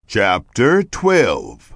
Chapter 12.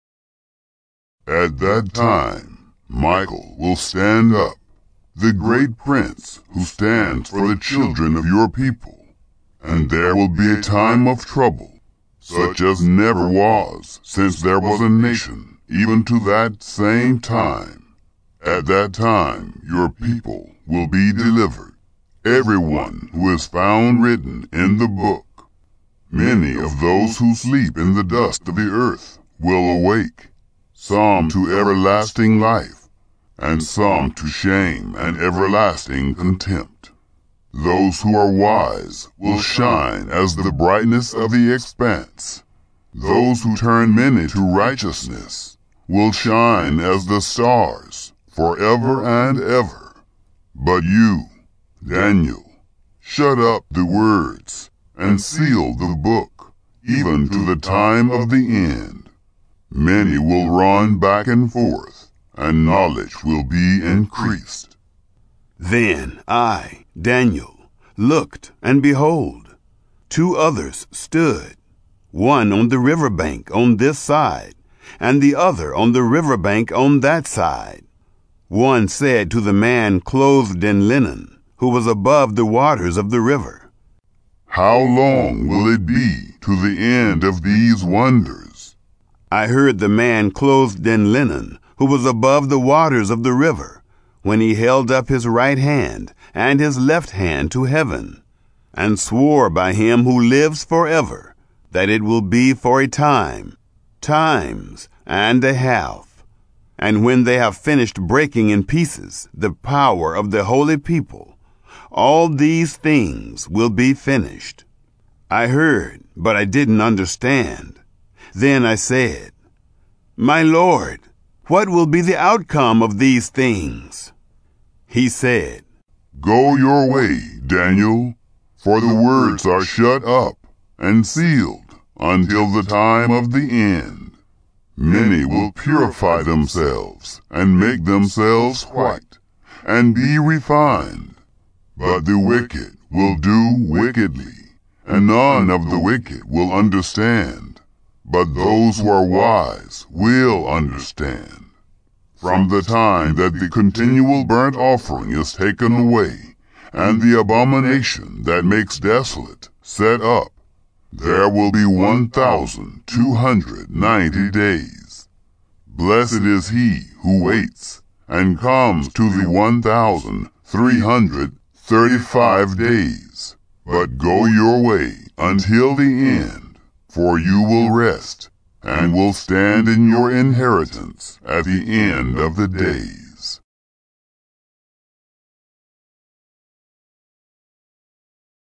At that time, Michael will stand up, the great prince who stands for the children of your people, and there will be a time of trouble, such as never was since there was a nation, even to that same time. At that time, your people will be delivered, everyone who is found written in the book. Many of those who sleep in the dust of the earth will awake, some to everlasting life, and some to shame and everlasting contempt. Those who are wise will shine as the brightness of the expanse. Those who turn many to righteousness will shine as the stars forever and ever. But you, Daniel, shut up the words and seal the book, even to the time of the end. Many will run back and forth, and knowledge will be increased. Then I, Daniel, looked, and behold, two others stood, one on the river bank on this side, and the other on the river bank on that side. One said to the man clothed in linen, who was above the waters of the river, "How long will it be to the end of these wonders?" I heard the man clothed in linen, who was above the waters of the river, when he held up his right hand and his left hand to heaven, and swore by him who lives forever, that it will be for a time, times and a half. And when they have finished breaking in pieces the power of the holy people, all these things will be finished. I heard, but I didn't understand. Then I said, "My Lord, what will be the outcome of these things?" He said, "Go your way, Daniel, for the words are shut up and sealed until the time of the end. Many will purify themselves and make themselves white and be refined. But the wicked will do wickedly, and none of the wicked will understand. But those who are wise will understand. From the time that the continual burnt offering is taken away, and the abomination that makes desolate set up, there will be 1,290 days. Blessed is he who waits, and comes to the 1,335 days. But go your way until the end, for you will rest, and will stand in your inheritance at the end of the days."